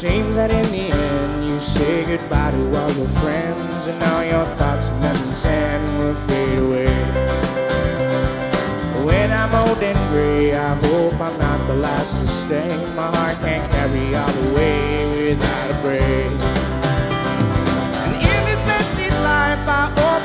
seems that in the end you say goodbye to all your friends, and all your thoughts and memories and will fade away. When I'm old and gray, I hope I'm not the last to stay. My heart can't carry all the way without a break.